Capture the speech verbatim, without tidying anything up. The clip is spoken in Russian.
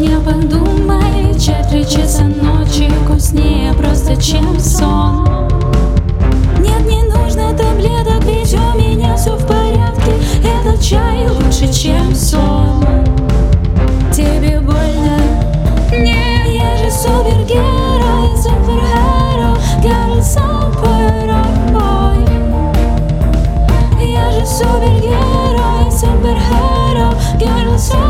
меня подумай, чай в три часа ночи вкуснее просто, чем сон. Нет, не нужно таблеток, ведь у меня все в порядке. Этот чай лучше, чем сон. Тебе больно? Нет, я же супергерой, суперхеро, girl, супербой. Я же супергерой, суперхеро, girl, супербой.